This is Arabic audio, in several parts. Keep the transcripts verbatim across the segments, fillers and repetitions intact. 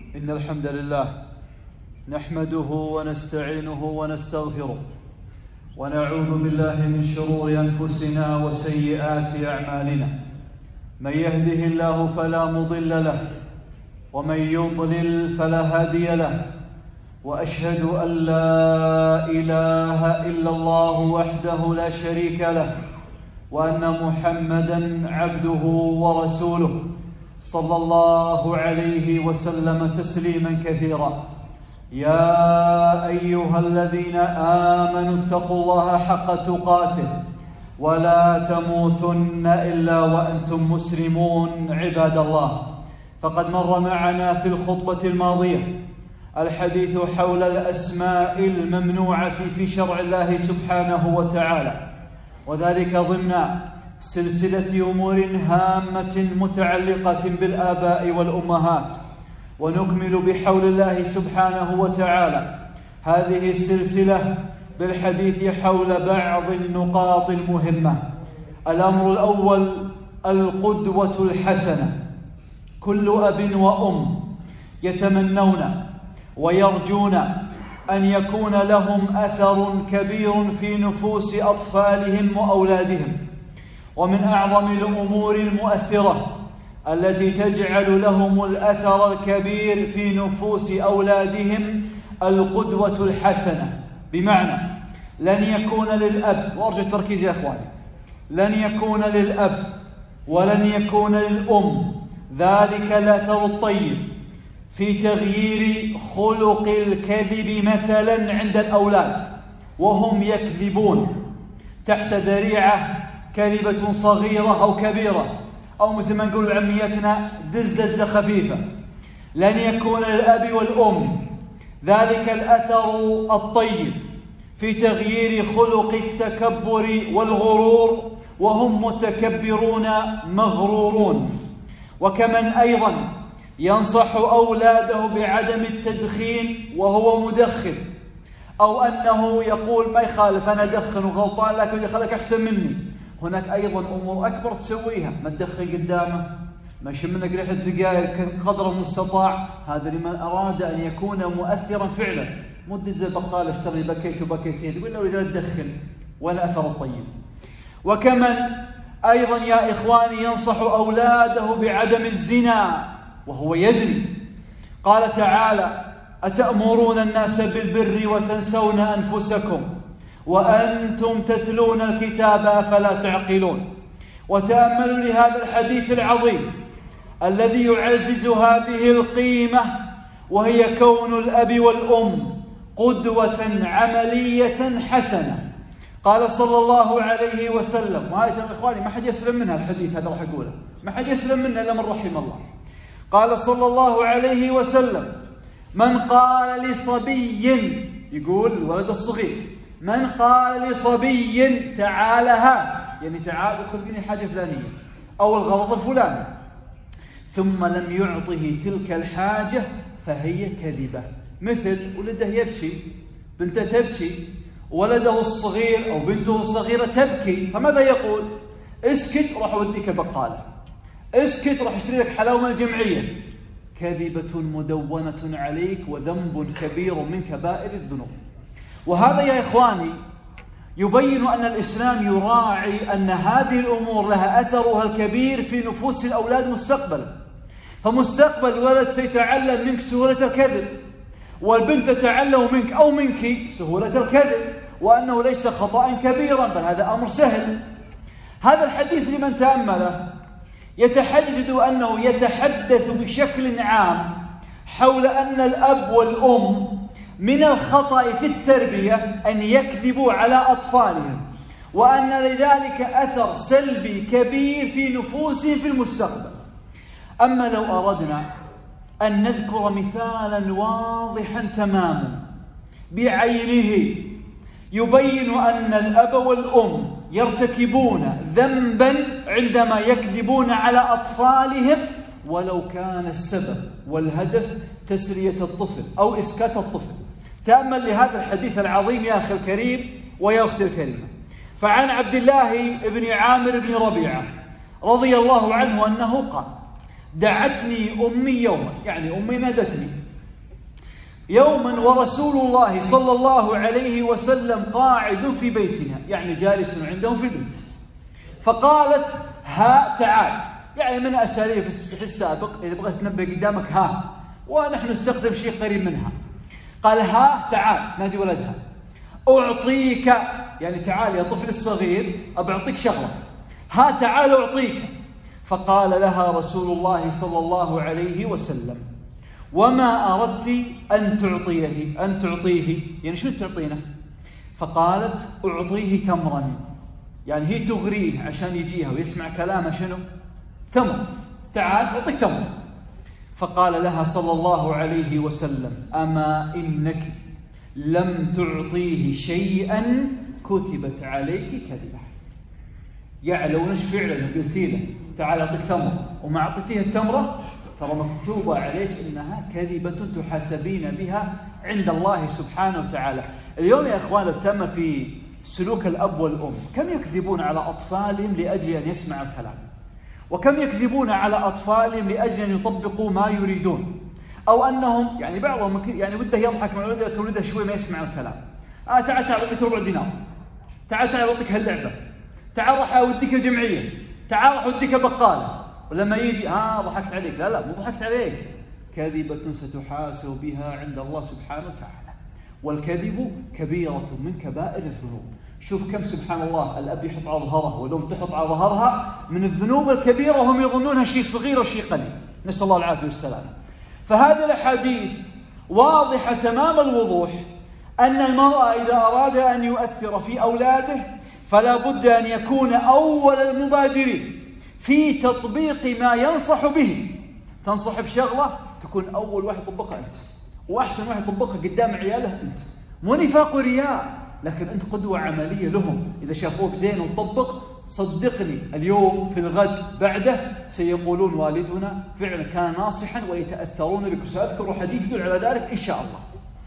إن الحمد لله نحمده ونستعينه ونستغفره ونعوذ بالله من شرور أنفسنا وسيئات أعمالنا. من يهده الله فلا مضل له ومن يضلل فلا هادي له، وأشهد أن لا إله إلا الله وحده لا شريك له، وأن محمدًا عبده ورسوله صلى الله عليه وسلم تسليمًا كثيرا. يا أيها الذين آمنوا اتقوا الله حق تقاته ولا تموتن إلا وأنتم مسلمون. عباد الله، فقد مر معنا في الخطبة الماضية الحديث حول الأسماء الممنوعة في شرع الله سبحانه وتعالى، وذلك ضمن سلسلة أمور هامة متعلقة بالآباء والأمهات. ونكمل بحول الله سبحانه وتعالى هذه السلسلة بالحديث حول بعض النقاط المهمة. الأمر الأول القدوة الحسنة. كل أب وأم يتمنون ويرجون أن يكون لهم أثر كبير في نفوس أطفالهم وأولادهم، ومن أعظم الأمور المؤثرة التي تجعل لهم الأثر الكبير في نفوس أولادهم القدوة الحسنة. بمعنى لن يكون للأب، وأرجو التركيز يا أخواني، لن يكون للأب ولن يكون للأم ذلك الأثر الطيب في تغيير خلق الكذب مثلا عند الأولاد وهم يكذبون تحت ذريعة كذبة صغيرة أو كبيرة، أو مثل ما نقول بعميتنا دزدزة خفيفة. لن يكون للأب والأم ذلك الأثر الطيب في تغيير خلق التكبر والغرور وهم متكبرون مغرورون. وكمن أيضا ينصح أولاده بعدم التدخين وهو مدخن، أو أنه يقول ما يخالف أنا أدخن وغلطان لكن يخليك أحسن مني. هناك أيضا أمور أكبر تسويها، ما تدخن قدامه، ما يشم منك ريحة سجاير قدر المستطاع. هذا لمن أراد أن يكون مؤثرا فعلا، مو تدز البقالة اشتري بكيت وبكيتين يقول له لا تدخن، ولا أثر الطيب. وكمن أيضا يا إخواني ينصح أولاده بعدم الزنا وهو يزني. قال تعالى: أتأمرون الناس بالبر وتنسون أنفسكم وأنتم تتلون الكتاب أفلا تعقلون. وتأملوا لهذا الحديث العظيم الذي يعزز هذه القيمة، وهي كون الأب والأم قدوة عملية حسنة. قال صلى الله عليه وسلم، وهذا يا إخواني ما حد يسلم منها، الحديث هذا راح أقوله ما حد يسلم منها إلا من رحم الله. قال صلى الله عليه وسلم: من قال لصبي، يقول الولد الصغير، من قال لصبي تعال هات، يعني تعال خذ مني حاجة فلانية أو الغرض الفلاني، ثم لم يعطه تلك الحاجة فهي كذبة. مثل ولده يبكي، بنته تبكي، ولده الصغير أو بنته الصغيرة تبكي، فماذا يقول؟ اسكت راح أوديك البقالة، اسكت راح اشتري لك حلاوة من الجمعية. كذبة مدونة عليك وذنب كبير من كبائر الذنوب. وهذا يا إخواني يبين أن الإسلام يراعي أن هذه الأمور لها أثرها الكبير في نفوس الأولاد مستقبلا. فمستقبل الولد سيتعلم منك سهولة الكذب، والبنت تتعلم منك أو منك سهولة الكذب، وأنه ليس خطأ كبيرا بل هذا أمر سهل. هذا الحديث لمن تأمله يتحدث أنه يتحدث بشكل عام حول أن الأب والأم من الخطأ في التربية أن يكذبوا على أطفالهم، وأن لذلك أثر سلبي كبير في نفوسهم في المستقبل. أما لو أردنا أن نذكر مثالا واضحا تماما بعينه يبين أن الأب والأم يرتكبون ذنبا عندما يكذبون على أطفالهم، ولو كان السبب والهدف تسلية الطفل أو إسكات الطفل. تأمل لهذا الحديث العظيم يا أخي الكريم ويا أختي الكريمة. فعن عبد الله بن عامر بن ربيعة رضي الله عنه أنه قال: دعتني أمي يوما، يعني أمي نادتني يوما ورسول الله صلى الله عليه وسلم قاعد في بيتنا، يعني جالس عندهم في البيت، فقالت ها تعال، يعني من أساليب في السابق إذا بغيت تنبه قدامك ها، ونحن نستخدم شيء قريب منها. قال ها تعال، نادي ولدها، أعطيك، يعني تعال يا طفل الصغير أبعطيك شغلة، ها تعال أعطيك. فقال لها رسول الله صلى الله عليه وسلم وما أردت أن تعطيه أن تعطيه يعني شو تعطينه؟ فقالت أعطيه تمرا، يعني هي تغريه عشان يجيها ويسمع كلامه شنو؟ تمر، تعال أعطيك تمر. فقال لها صلى الله عليه وسلم أما إنك لم تعطيه شيئا كتبت عليك كذبة. يعني لو نش فعلا قلتي له تعال أعطيك تمر وما أعطيتيه التمرة ترى مكتوبة عليك إنها كذبة تحاسبين بها عند الله سبحانه وتعالى. اليوم يا إخوان التم في سلوك الأب والأم، كم يكذبون على أطفالهم لأجل أن يسمعوا الكلام، وكم يكذبون على أطفالهم لأجل أن يطبقوا ما يريدون، أو أنهم يعني بعضهم يعني وده يضحك مع ولده لكن ولده شوي ما يسمع الكلام. آه تعال تعال أعطيك ربع دينار، تعال تعال أعطيك هاللعبة، تعال راح أوديك الجمعية، تعال راح أوديك البقالة، ولما يجي ها ضحكت عليك، لا لا مو ضحكت عليك، كذبة ستحاسب بها عند الله سبحانه وتعالى. والكذب كبيرة من كبائر الذنوب. شوف كم سبحان الله الأب يحط على ظهره والأم تحط على ظهرها من الذنوب الكبيرة وهم يظنونها شيء صغير وشيء قليل، نسأل الله العافية والسلامة. فهذه الأحاديث واضحة تمام الوضوح أن المرأة إذا أراد أن يؤثر في أولاده فلا بد أن يكون أول المبادرين في تطبيق ما ينصح به. تنصح بشغلة تكون أول واحد طبقها أنت، وأحسن واحد طبقها قدام عياله أنت، مو نفاق ورياء، لكن أنت قدوة عملية لهم. إذا شافوك زين وطبق صدقني اليوم في الغد بعده سيقولون والدنا فعلا كان ناصحا ويتأثرون بك. سأذكر حديث يدل على ذلك إن شاء الله.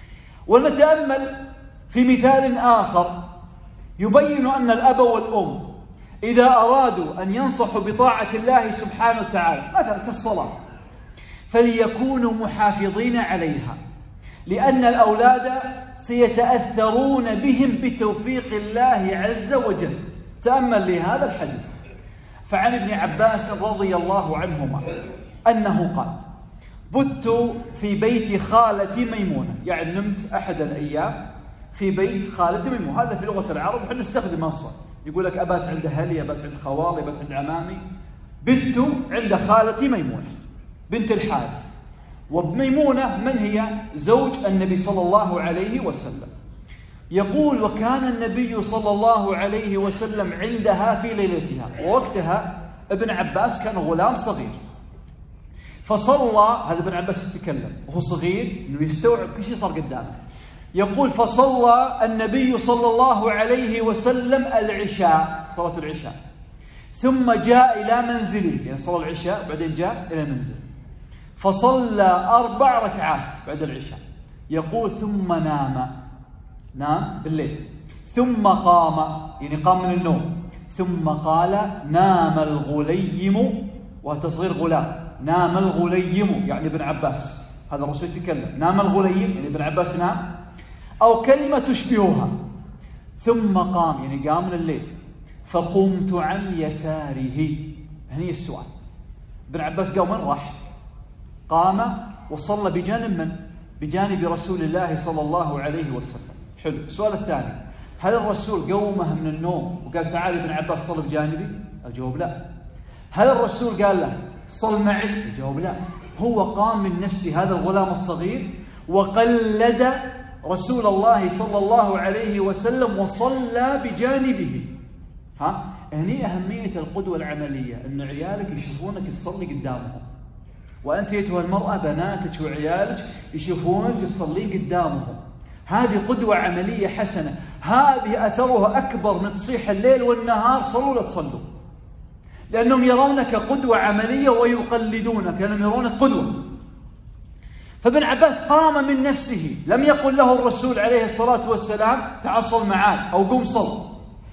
ونتأمل في مثال آخر يبين أن الأب والأم إذا أرادوا أن ينصحوا بطاعة الله سبحانه وتعالى مثلا كالصلاة فليكونوا محافظين عليها، لأن الأولاد سيتأثرون بهم بتوفيق الله عز وجل. تأمل لهذا الحديث. فعن ابن عباس رضي الله عنهما أنه قال بت في بيت خالتي ميمونة، يعني نمت أحد الأيام في بيت خالتي ميمونة. هذا في لغة العرب نحن نستخدم أصلا، يقول لك أبات عند أهلي، أبات عند خوالي، أبات عند عمامي. بت عند خالتي ميمونة بنت الحارث. وميمونة من هي؟ زوج النبي صلى الله عليه وسلم. يقول وكان النبي صلى الله عليه وسلم عندها في ليلتها، ووقتها ابن عباس كان غلام صغير. فصلى، هذا ابن عباس يتكلم وهو صغير انه يستوعب كل شيء صار قدامه. يقول فصلى النبي صلى الله عليه وسلم العشاء، صلاة العشاء، ثم جاء إلى منزله، يعني صلى العشاء بعدين جاء إلى المنزل فصلى أربع ركعات بعد العشاء. يقول ثم نام، نام بالليل، ثم قام، يعني قام من النوم، ثم قال نام الغليم، وتصغير غلام، نام الغليم يعني ابن عباس، هذا الرسول يتكلم، نام الغليم يعني ابن عباس نام، أو كلمة تشبهها. ثم قام يعني قام من الليل، فقمت عن يساره. هني السؤال، ابن عباس قام من راح؟ قام وصلى بجانب من؟ بجانب رسول الله صلى الله عليه وسلم. حلو. السؤال الثاني، هل الرسول قومه من النوم وقال تعال ابن عباس صل بجانبي؟ الجواب لا. هل الرسول قال له صل معي؟ الجواب لا. هو قام من نفسه هذا الغلام الصغير وقلد رسول الله صلى الله عليه وسلم وصلى بجانبه. ها؟ هني أهمية القدوة العملية، أن عيالك يشوفونك تصلي قدامهم، وأنت أيتها المرأة بناتك وعيالك يشوفونك تصلين قدامهم. هذه قدوة عملية حسنة، هذه أثرها أكبر من تصيح الليل والنهار صلوا لا تصلوا، لأنهم يرونك قدوة عملية ويقلدونك، لأنهم يرونك قدوة. فابن عباس قام من نفسه، لم يقل له الرسول عليه الصلاة والسلام تعال صل معاي أو قم صل.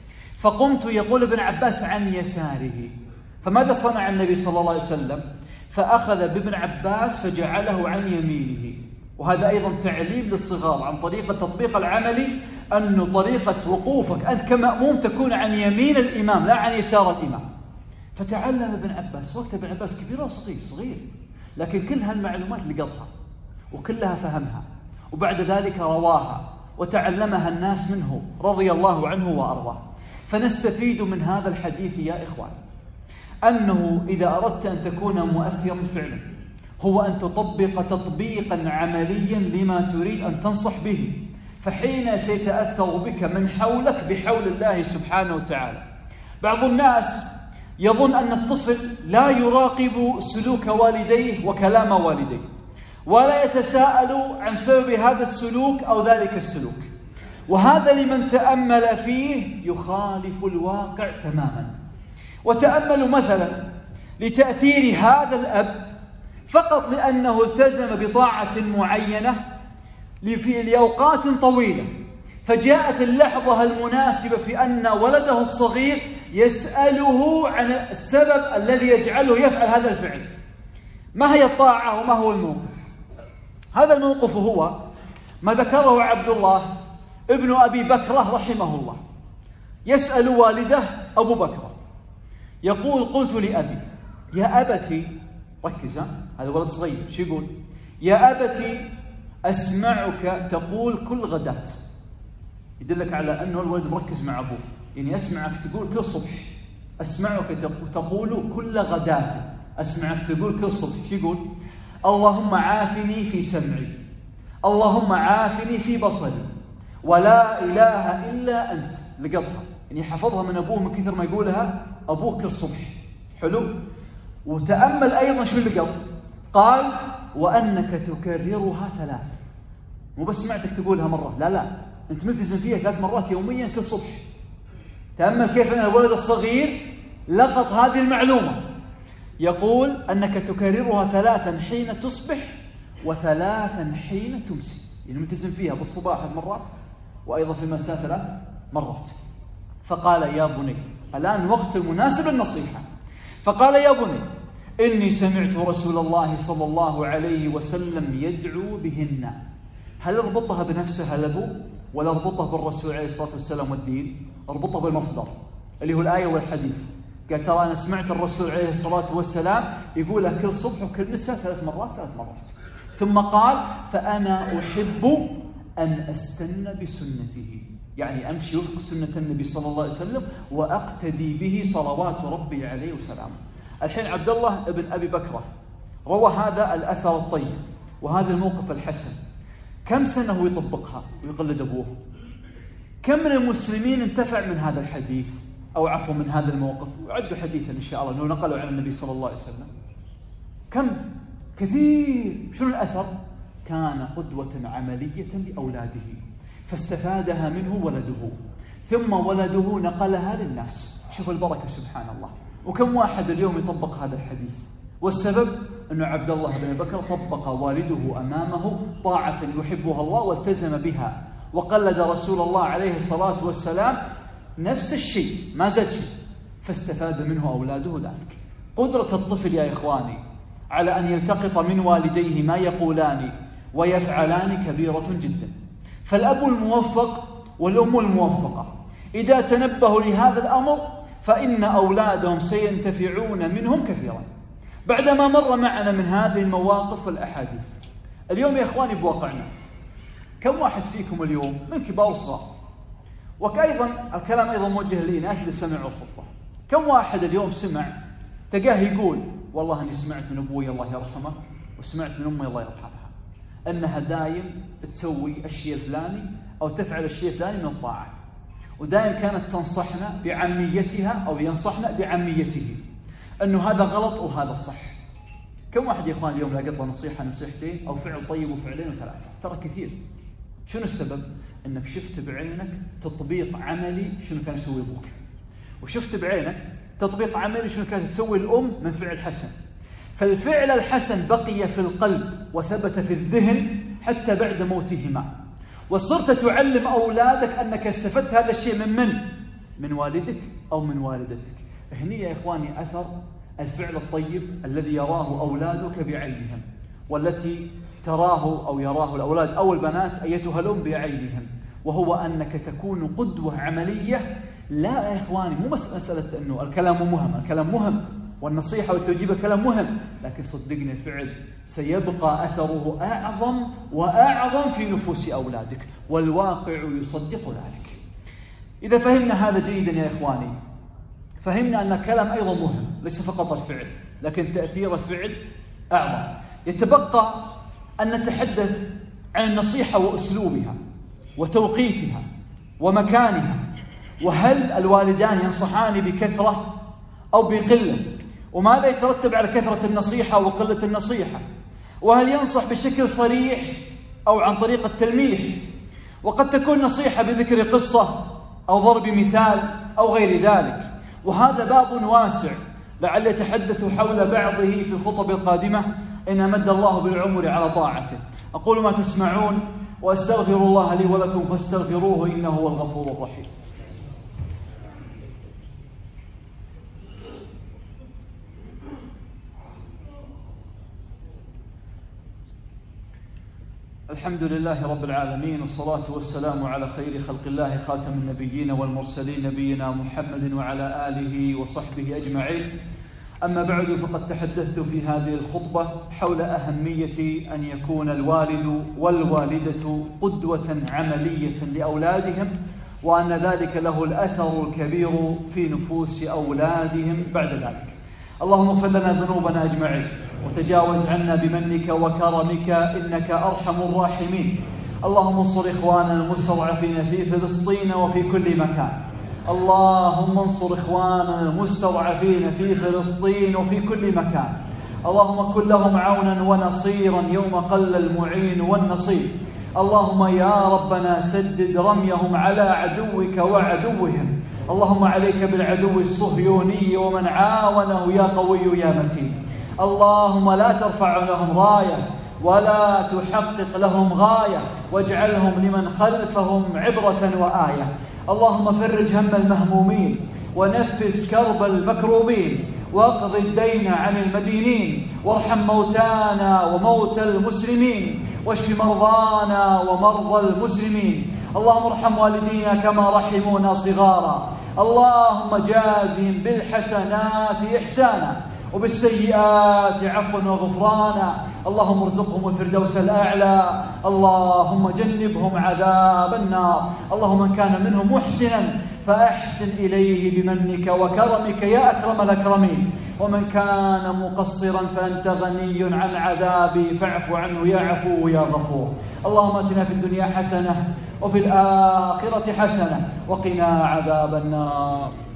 فقمت، يقول ابن عباس، عن يساره. فماذا صنع النبي صلى الله عليه وسلم؟ فأخذ بابن عباس فجعله عن يمينه. وهذا أيضا تعليم للصغار عن طريق التطبيق العملي، أن طريقة وقوفك أنت كمأموم تكون عن يمين الإمام لا عن يسار الإمام. فتعلم ابن عباس، وقت ابن عباس كبير وصغير صغير، لكن كل هالمعلومات لقطها وكلها فهمها، وبعد ذلك رواها وتعلمها الناس منه رضي الله عنه وأرضاه. فنستفيد من هذا الحديث يا إخوان أنه إذا أردت أن تكون مؤثرا فعلا هو أن تطبق تطبيقا عمليا لما تريد أن تنصح به، فحين سيتأثر بك من حولك بحول الله سبحانه وتعالى. بعض الناس يظن أن الطفل لا يراقب سلوك والديه وكلام والديه، ولا يتساءل عن سبب هذا السلوك أو ذلك السلوك، وهذا لمن تأمل فيه يخالف الواقع تماما. وتأملوا مثلا لتأثير هذا الأب فقط لأنه التزم بطاعة معينة في لأوقات طويلة، فجاءت اللحظة المناسبة في أن ولده الصغير يسأله عن السبب الذي يجعله يفعل هذا الفعل. ما هي الطاعة وما هو الموقف؟ هذا الموقف هو ما ذكره عبد الله ابن أبي بكرة رحمه الله، يسأل والده أبو بكرة يقول: قلت لأبي يا أبتي، ركز هذا ولد صغير، شو يقول؟ يا أبتي أسمعك تقول كل غداة. يدلك على أنه الولد مركز مع أبوه، يعني أسمعك تقول كل صبح، أسمعك تقول كل غداة، أسمعك تقول كل صبح. شو يقول؟ اللهم عافني في سمعي، اللهم عافني في بصري، ولا إله إلا أنت. لقطها يعني حفظها من أبوه من كثر ما يقولها أبوه كل صبح. حلو. وتأمل أيضا شو اللقط، قال: وأنك تكررها ثلاثة. مو بس سمعتك تقولها مرة، لا لا، أنت ملتزم فيها ثلاث مرات يوميا كل صبح. تأمل كيف أن الولد الصغير لقط هذه المعلومة. يقول أنك تكررها ثلاثا حين تصبح وثلاثا حين تمسي، يعني ملتزم فيها بالصباح ثلاث مرات وأيضا في المساء ثلاث مرات. فقال: يا بني، الآن وقت المناسب للنصيحة. فقال: يا بني إني سمعت رسول الله صلى الله عليه وسلم يدعو بهن. هل اربطها بنفسها لبو ولا اربطها بالرسول عليه الصلاة والسلام والدين؟ اربطها بالمصدر اللي هو الآية والحديث. قال: ترى أنا سمعت الرسول عليه الصلاة والسلام يقولها كل صبح وكل مساء ثلاث مرات ثلاث مرات. ثم قال: فأنا أحب أن أستن بسنته، يعني أمشي وفق سنة النبي صلى الله عليه وسلم وأقتدي به صلوات ربي عليه وسلامه. الحين عبد الله ابن أبي بكرة روى هذا الأثر الطيب وهذا الموقف الحسن، كم سنة هو يطبقها ويقلد أبوه؟ كم من المسلمين انتفع من هذا الحديث أو عفوا من هذا الموقف وعدوا حديثا إن شاء الله أنه نقلوا عن النبي صلى الله عليه وسلم؟ كم؟ كثير. شنو الأثر؟ كان قدوة عملية لأولاده فاستفادها منه ولده، ثم ولده نقلها للناس. شوفوا البركة سبحان الله. وكم واحد اليوم يطبق هذا الحديث؟ والسبب أنه عبد الله بن بكر طبق والده أمامه طاعة يحبها الله والتزم بها، وقلد رسول الله عليه الصلاة والسلام نفس الشيء ما زاد شيء، فاستفاد منه أولاده ذلك. قدرة الطفل يا إخواني على أن يلتقط من والديه ما يقولان ويفعلان كبيرة جدا. فالأب الموفق والأم الموفقة إذا تنبهوا لهذا الأمر فإن أولادهم سينتفعون منهم كثيرا. بعدما مر معنا من هذه المواقف والأحاديث، اليوم يا إخواني بواقعنا كم واحد فيكم اليوم من كبار وصغار، وكأيضا الكلام أيضا موجه للإناث اللي سمعوا الخطبة، كم واحد اليوم سمع تجاه يقول: والله أني سمعت من أبوي الله يرحمه وسمعت من أمي الله يرحمها أنها دايم تسوي الشيء الفلاني أو تفعل الشيء الفلاني من الطاعة، ودائما كانت تنصحنا بعميتها أو ينصحنا بعميته أنه هذا غلط وهذا صح. كم واحد يا إخوان اليوم لاقط له نصيحة نصيحتين أو فعل طيب وفعلين وثلاثة؟ ترى كثير. شنو السبب؟ أنك شفت بعينك تطبيق عملي شنو كان يسوي أبوك، وشفت بعينك تطبيق عملي شنو كانت تسوي الأم من فعل حسن. فالفعل الحسن بقي في القلب وثبت في الذهن حتى بعد موتهما، وصرت تعلم أولادك أنك استفدت هذا الشيء من من؟ من والدك أو من والدتك. هني يا إخواني أثر الفعل الطيب الذي يراه أولادك بعينهم، والتي تراه أو يراه الأولاد أو البنات أيتها الأم بعينهم، وهو أنك تكون قدوة عملية. لا يا إخواني، مو بس مسألة أنه الكلام مهم، الكلام مهم والنصيحة والتوجيه كلام مهم، لكن صدقني الفعل سيبقى أثره أعظم وأعظم في نفوس أولادك، والواقع يصدق ذلك. إذا فهمنا هذا جيدا يا إخواني، فهمنا أن الكلام أيضا مهم، ليس فقط الفعل، لكن تأثير الفعل أعظم. يتبقى أن نتحدث عن النصيحة وأسلوبها وتوقيتها ومكانها، وهل الوالدان ينصحان بكثرة أو بقلة، وماذا يترتب على كثرة النصيحة وقلة النصيحة، وهل ينصح بشكل صريح أو عن طريق التلميح، وقد تكون نصيحة بذكر قصة أو ضرب مثال أو غير ذلك. وهذا باب واسع لعل يتحدث حول بعضه في الخطب القادمة إن أمد الله بالعمر على طاعته. أقول ما تسمعون وأستغفر الله لي ولكم فاستغفروه إنه هو الغفور الرحيم. الحمد لله رب العالمين، والصلاة والسلام على خير خلق الله خاتم النبيين والمرسلين نبينا محمد وعلى آله وصحبه أجمعين. أما بعد، فقد تحدثت في هذه الخطبة حول أهمية أن يكون الوالد والوالدة قدوة عملية لأولادهم، وأن ذلك له الأثر الكبير في نفوس أولادهم بعد ذلك. اللهم اغفر لنا ذنوبنا أجمعين، وتجاوز عنا بمنك وكرمك إنك أرحم الراحمين. اللهم انصر إخواننا المستضعفين في فلسطين وفي كل مكان. اللهم انصر إخواننا المستضعفين في فلسطين وفي كل مكان. اللهم كن لهم عونا ونصيرا يوم قل المعين والنصير. اللهم يا ربنا سدد رميهم على عدوك وعدوهم. اللهم عليك بالعدو الصهيوني ومن عاونه يا قوي يا متين. اللهم لا ترفع لهم راية ولا تحقق لهم غاية، واجعلهم لمن خلفهم عبرة وآية. اللهم فرج هم المهمومين، ونفس كرب المكروبين، واقض الدين عن المدينين، وارحم موتانا وموتى المسلمين، واشف مرضانا ومرضى المسلمين. اللهم ارحم والدينا كما رحمونا صغارا. اللهم جازهم بالحسنات إحسانا وبالسيئات عفوا وغفرانا. اللهم ارزقهم الفردوس الأعلى. اللهم جنبهم عذاب النار. اللهم من كان منهم محسنا فأحسن إليه بمنك وكرمك يا أكرم الأكرمين، ومن كان مقصرا فأنت غني عن عذابي فاعف عنه يا عفو يا غفور. اللهم اتنا في الدنيا حسنة وفي الآخرة حسنة وقنا عذاب النار.